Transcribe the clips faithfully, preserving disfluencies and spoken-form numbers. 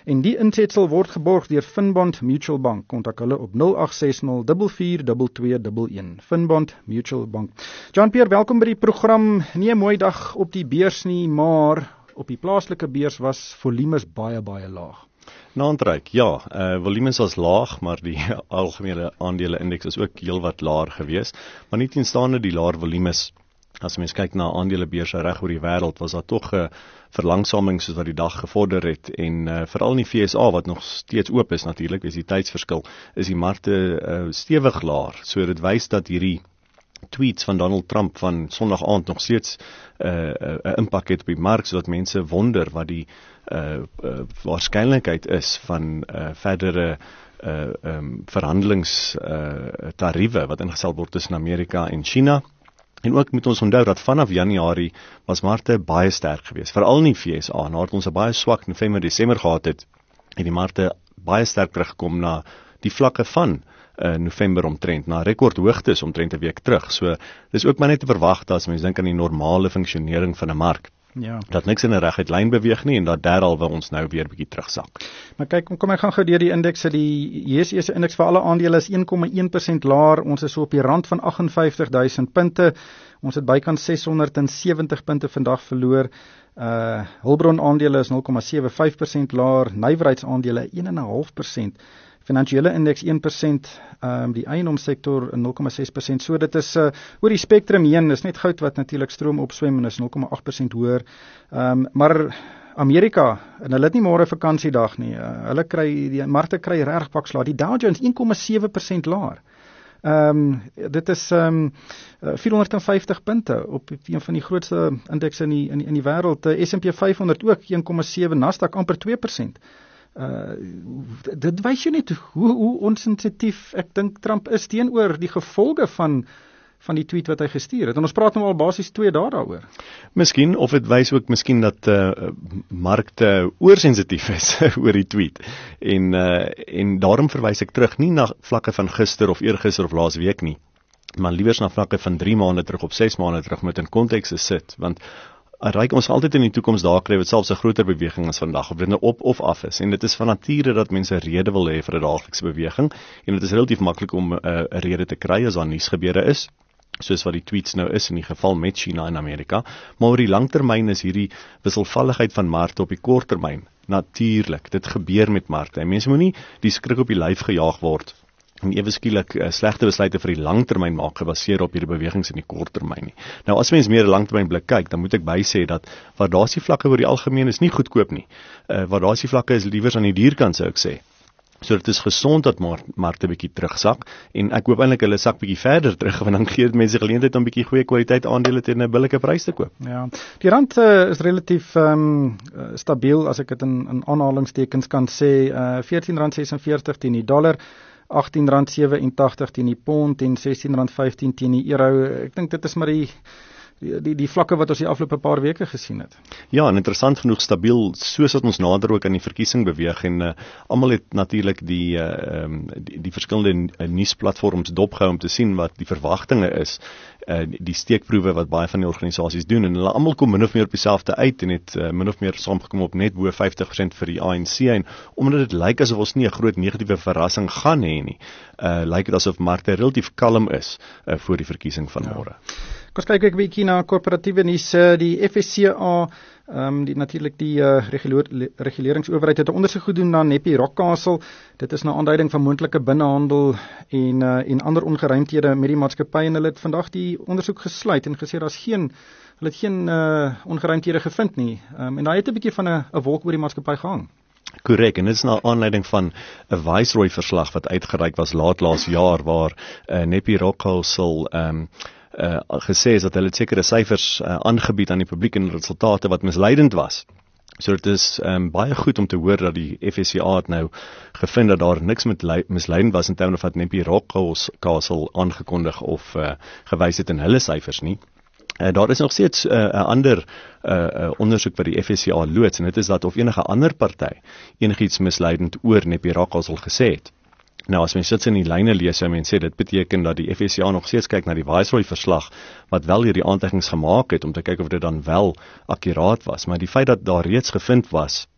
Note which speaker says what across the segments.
Speaker 1: En die insetsel word geborg deur Finbond Mutual Bank. Kontak hulle op nul agt ses nul vier vier twee twee een een. Finbond Mutual Bank. Jean-Pierre, welkom by die program. Nie 'n mooi dag op die beurs nie, maar op die plaaslike beurs was volumes baie baie laag.
Speaker 2: Naandryk, ja, uh, volumes was laag, maar die algemene aandele indeks is ook heelwat laer gewees. Maar nie teenstaande die laer volumes, as mens kyk na aandelebeurse reg oor die wêreld, was daar tog 'n uh, verlangsaming soos wat die dag gevorder het. En uh, veral in die V S A, wat nog steeds oop is natuurlik, is die tydsverskil, is die markte uh, stewig laer. So dit wys dat hierdie tweets van Donald Trump van Sondag aand nog steeds 'n uh, uh, impak het op die mark, sodat mense wonder wat die uh, uh, waarskynlikheid is van uh, verdere uh, um, verhandelingstariewe uh, wat ingestel word tussen Amerika en China. En ook moet ons onthou dat vanaf Januarie was markte baie sterk geweest, veral in die V S A, nadat ons 'n baie swak November, Desember gehad het, en die markte baie sterk teruggekom na die vlakke van Uh, November omtrent, na rekordhoogtes omtrent 'n week terug. So, dis ook maar net te verwag as mens dink aan die normale funksionering van 'n mark.
Speaker 1: Ja. Dat
Speaker 2: niks in 'n reguit lyn beweeg nie, en dat derhalwe ons nou weer bietjie terugsak.
Speaker 1: Maar kyk, kom ek gaan gou deur die indekse. Die J S E se indeks vir alle aandele is een komma een persent laer. Ons is so op die rand van agt vyf duisend punte. Ons het bykans ses honderd sewentig punte vandag verloor. Uh, Hulbron aandele is nul komma sewe vyf persent laer. Nywerheidsaandele een komma vyf persent. Finansiële indeks een persent, um, die eiendomssektor nul komma ses persent. So dit is uh, oor die spektrum heen, is net goud wat natuurlik stroom opswem en is nul komma agt persent hoër. Um, maar Amerika, en hulle het nie môre vakansiedag nie. Uh, hulle kry die markte kry regtig pak slaag. Die Dow Jones een komma sewe persent laer. Um, dit is um, vierhonderd vyftig punte op een van die grootste indekse in die in die, in die wêreld. Uh, S en P vyf honderd ook een komma sewe, Nasdaq amper twee persent. Uh, dit wys jou net hoe, hoe onsensitief ek dink Trump is teenoor die gevolge van van die tweet wat hy gestuur het. En ons praat nou al basies twee dae daaroor.
Speaker 2: Miskien, of dit wys ook miskien dat uh, markte oorsensitief is oor die tweet. En uh, en daarom verwys ek terug nie na vlakke van gister of eergister of laas week nie, maar liewers na vlakke van drie maande terug of ses maande terug met in konteks sit, want Ryk ons altyd in die toekoms daar kry wat selfs 'n groter beweging as vandag, of dit nou op of af is. En dit is van nature dat mense 'n rede wil hê vir 'n daaglikse beweging, en dit is relatief maklik om 'n uh, rede te kry as daar nuusgebeure is, soos wat die tweets nou is in die geval met China en Amerika. Maar oor die langtermyn is hierdie wisselvalligheid van markte op die korttermyn natuurlik. Dit gebeur met markte. En mense moenie die skrik op die lyf gejaag word en ewe skielik uh, slegte besluite vir die langtermyn maak gebaseer op hierdie bewegings in die korttermyn nie. Nou as mens meer 'n langtermyn blik kyk, dan moet ek bysê dat waardasievlakke oor die algemeen is nie goedkoop nie. Uh, waardasievlakke is liewers aan die duurkant, sou ek sê. So dit is gesond dat markte bietjie terugsak, en ek hoop eintlik hulle sak bietjie verder terug, want dan gee dit mense geleentheid om bietjie goeie kwaliteit aandele teen 'n billike prys te koop.
Speaker 1: Ja, die rand uh, is relatief um, uh, stabiel, as ek dit in, in aanhalingstekens kan sê, uh, veertien rand sesenveertig teen die dollar, agttien rand sewe en tagtig teen die pond en sestien rand vyftien teen die euro. Ek dink dit is maar die Die, die, die vlakke wat ons die afgelope paar weke gesien het.
Speaker 2: Ja, en interessant genoeg stabiel, soos wat ons nader ook aan die verkiesing beweeg, en uh, almal het natuurlik die, uh, um, die die verskillende uh, nuusplatforms dopgehou om te sien wat die verwagtinge is, uh, die, die steekproewe wat baie van die organisasies doen, en hulle almal kom min of meer op dieselfde uit, en het uh, min of meer saamgekom op net bo vyftig persent vir die A N C, en omdat dit lyk asof ons nie 'n groot negatiewe verrassing gaan hê nie, uh, lyk dit asof markte relatief kalm is uh, voor die verkiesing van môre. Ja.
Speaker 1: Kom ons kyk ek 'n bietjie na korporatiewe nuus. Die F S C A, um, die natuurlik die uh, reguleringsowerheid het 'n ondersoek gedoen na Nepi Rockcastle. Dit is 'n aanduiding van moontlike binnehandel en uh, en ander ongeruimthede met die maatskappy, en hulle het vandag die ondersoek gesluit en gesê daar's geen hulle het geen uh, ongeruimthede gevind nie. Um, en daai het 'n bietjie van 'n 'n wolk oor die maatskappy gehang.
Speaker 2: Korrek, en dit is na aanleiding van 'n Viceroy verslag wat uitgereik was laat laas jaar, waar uh, Nepi Rockcastle um, Uh, gesê is dat hulle sekere syfers uh, aangebied aan die publiek en resultate wat misleidend was. So dit is um, baie goed om te hoor dat die F S C A het nou gevind dat daar niks met misleidend was in terme van Nepi Rockcastle aangekondig of uh, gewys het in hulle syfers nie. Uh, daar is nog steeds 'n uh, ander uh, uh, ondersoek wat die F S C A loods, en dit is dat of enige ander party enigiets misleidend oor Nepi Rockcastle gesê het. Nou, as mens sit in die lyne lees, sou mens sê, dit beteken dat die F S C A nog steeds kyk na die Viceroy verslag, wat wel hierdie aantekenings gemaak het, om te kyk of dit dan wel akkuraat was. Maar die feit dat daar reeds gevind was,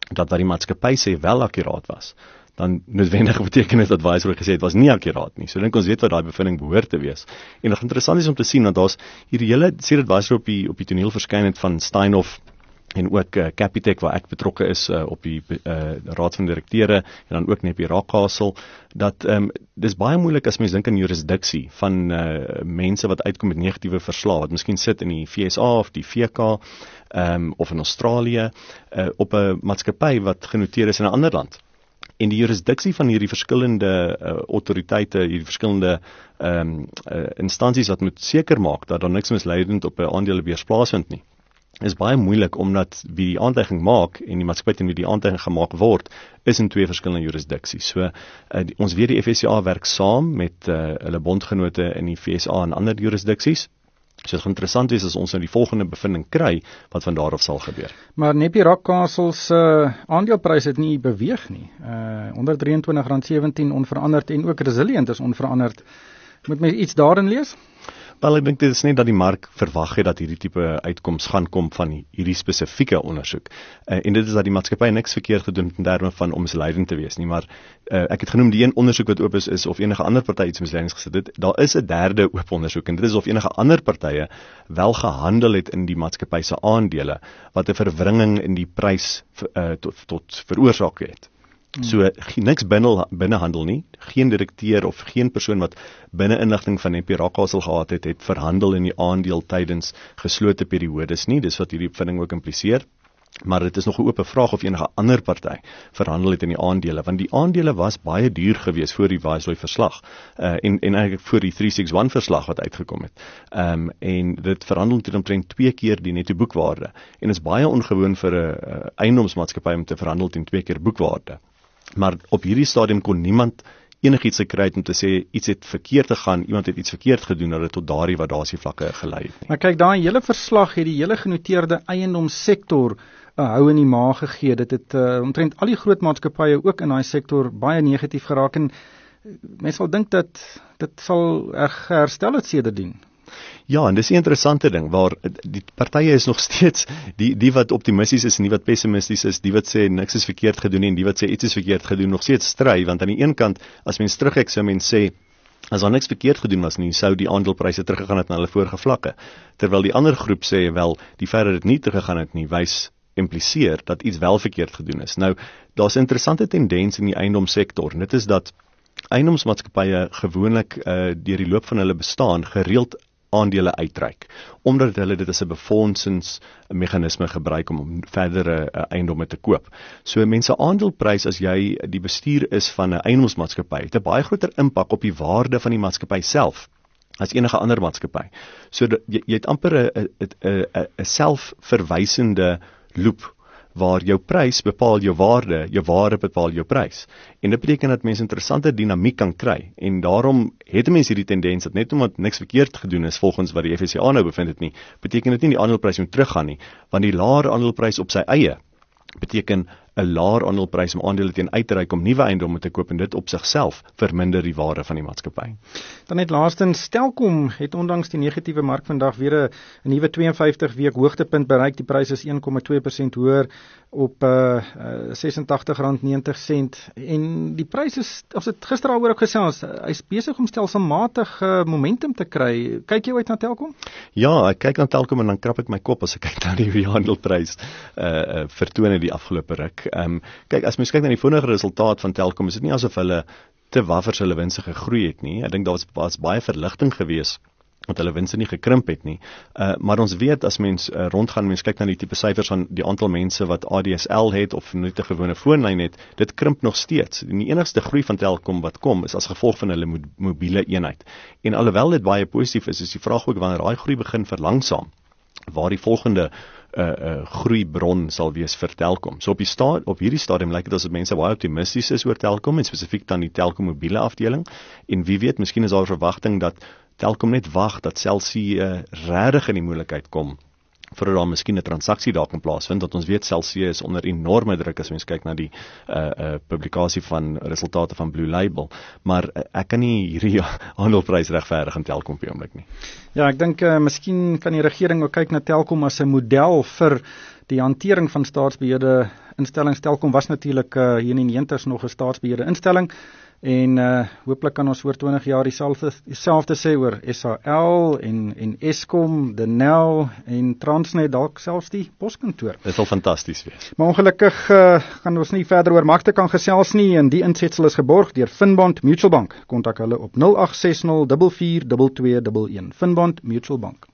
Speaker 2: dat wat die maatskappy sê wel akkuraat was, dan noodwendig beteken dit dat Viceroy gesê het was nie akkuraat nie. So dink ons weet wat daai bevinding behoort te wees. En nog interessant is om te sien dat daar's hierdie hele sê dat Viceroy op die op die toneel verskyn het van Steinhoff en ook uh, Capitec waar ek betrokke is uh, op die uh, raad van direkteure en dan ook net by Raakasel, dat um, dis baie moeilik as mens dink aan jurisdiksie van uh, mense wat uitkom met negatiewe verslae, wat miskien sit in die V S A of die V K um, of in Australië uh, op 'n maatskappy wat genoteer is in 'n ander land. En die jurisdiksie van hierdie verskillende uh, autoriteite, hierdie verskillende um, uh, instansies wat moet seker maak dat daar niks misleidend op 'n aandelebeurs plaasvind nie, is baie moeilik omdat wie die aantuiging maak en die maatskappy teen wie die aantuiging gemaak word, is in twee verskillende jurisdiksies. So uh, die, ons weet die F S C A werk saam met uh, hulle bondgenote in die V S A en ander jurisdiksies. So dit gaan interessant wees as ons nou die volgende bevinding kry wat van daar af sal gebeur.
Speaker 1: Maar Nepi Raakasel se uh, aandeleprys het nie beweeg nie. Uh onder R drieëntwintig komma sewentien onveranderd en ook Resilient is onveranderd. Moet mens iets daarin lees?
Speaker 2: Wel, ek dink dit is net dat die mark verwag het dat hierdie tipe uitkoms gaan kom van hierdie spesifieke ondersoek. Uh, en dit is dat die maatskappy niks verkeerd gedoen het in terme van om misleidend te wees nie, maar uh, ek het genoem die een ondersoek wat oop is, is of enige ander party iets misleidends gesit het. Daar is 'n derde oop ondersoek en dit is of enige ander partye wel gehandel het in die maatskappy se aandele wat 'n verwringing in die prys uh, tot, tot veroorsaak het. So niks binne binnehandel nie, geen direkteur of geen persoon wat binne inligting van Nepi Raakasel gehad het, het verhandel in die aandeel tydens geslote periodes nie, dis wat hierdie bevinding ook impliseer. Maar dit is nog 'n oop vraag of enige ander party verhandel het in die aandele, want die aandele was baie duur geweest voor die Viceroy verslag uh, en en eintlik voor die drie seks een verslag wat uitgekom het. Ehm um, en dit verhandel teen omtrent twee keer die netto boekwaarde en is baie ongewoon vir 'n uh, eiendomsmaatskappy om te verhandel teen twee keer boekwaarde. Maar op hierdie stadium kon niemand enigiets gekry het om te sê iets het verkeerd gegaan, iemand het iets verkeerd gedoen dat dit tot daardie waardasievlakke gelei het nie.
Speaker 1: Maar kyk, daai hele verslag het die hele genoteerde eiendomssektor 'n hou in die maag gegee. Dit het uh, omtrent al die groot maatskappye ook in daai sektor baie negatief geraak en mense sal dink dat dit sal herstel het sedertdien.
Speaker 2: Ja, en dis 'n interessante ding waar die partye is nog steeds die die wat optimisties is en die wat pessimisties is, die wat sê niks is verkeerd gedoen en die wat sê iets is verkeerd gedoen, nog steeds stry, want aan die een kant as mens terugkyk sou mens sê as daar niks verkeerd gedoen was nie, sou die aandelepryse teruggegaan het na hulle vorige vlakke. Terwyl die ander groep sê wel die feit dat dit nie teruggegaan het nie, wys impliseer dat iets wel verkeerd gedoen is. Nou, daar's 'n interessante tendens in die eiendomssektor en dit is dat eiendomsmaatskappye gewoonlik uh, deur die loop van hulle bestaan gereeld aandele uitreik, omdat hulle dit as 'n befondsingsmeganisme gebruik om verdere uh, eiendomme te koop. So mense aandeleprys as jy die bestuur is van 'n eiendomsmaatskappy, het 'n baie groter impak op die waarde van die maatskappy self as enige ander maatskappy. So dat, jy, jy het amper 'n 'n 'n 'n selfverwysende loop waar jou prys bepaal jou waarde, jou waarde bepaal jou prys. En dit beteken dat mense interessante dinamiek kan kry. En daarom het mense hierdie tendens dat net omdat niks verkeerd gedoen is volgens wat die F S C A nou bevind het nie, beteken dit nie die aandeleprys moet teruggaan nie, want die laer aandeleprys op sy eie beteken 'n laer aandeleprys om aandele teen uit te reik om nuwe eiendomme te koop en dit op sigself verminder die waarde van die maatskappy.
Speaker 1: Dan net laastens, Telkom het ondanks die negatiewe mark vandag weer 'n nuwe twee en vyftig week hoogtepunt bereik. Die prys is een komma twee persent hoër op uh, ses en tagtig rand negentig en die prys is, ons het gister daaroor ook gesels, hy's besig om stelselmatig uh, momentum te kry. Kyk jy uit na Telkom?
Speaker 2: Ja, ek kyk na Telkom en dan krap ek my kop as ek kyk na die aandeleprys uh, uh, vertone die afgelope ruk. Um, kyk, as mens kyk na die vorige resultaat van Telkom, is dit nie asof hulle te waffers hulle winste gegroei het nie. Ek dink daar was, was baie verligting gewees dat hulle winste nie gekrimp het nie. Uh, maar ons weet as mens uh, rondgaan, mens kyk na die tipe syfers van die aantal mense wat A D S L het of net 'n gewone foonlyn het, dit krimp nog steeds. En die enigste groei van Telkom wat kom is as gevolg van hulle mo mobiele eenheid. En alhoewel dit baie positief is, is die vraag ook wanneer daai groei begin verlangsaam, waar die volgende uh, uh, groeibron sal wees vir Telkom. So op die sta op hierdie stadium lyk dit asof mense baie optimisties is oor Telkom en spesifiek dan die Telkom mobiele afdeling. En wie weet, miskien is daar 'n verwagting dat Telkom net wag dat Cell C uh, regtig in die moeilikheid kom voordat daar miskien 'n transaksie daar kan plaasvind, want ons weet Cell C is onder enorme druk as mens kyk na die uh, uh, publikasie van resultate van Blue Label, maar uh, ek kan nie hierdie aandeleprys regverdig in Telkom op die oomblik nie.
Speaker 1: Ja, ek dink uh, miskien kan die regering ook kyk na Telkom as 'n model vir die hantering van staatsbeheerde instellings. Telkom was natuurlik uh, hier in die negentig's nog 'n staatsbeheerde instelling. En uh, hooplik kan ons oor twintig jaar dieselfde dieselfde sê oor S H L en en Eskom, Denel en Transnet, dalk selfs die poskantoor.
Speaker 2: Dit sal fantasties wees.
Speaker 1: Maar ongelukkig uh, gaan ons nie verder oor markte kan gesels nie en die insetsel is geborg deur Finbond Mutual Bank. Kontak hulle op nul agt ses nul vier vier twee twee een een. Finbond Mutual Bank.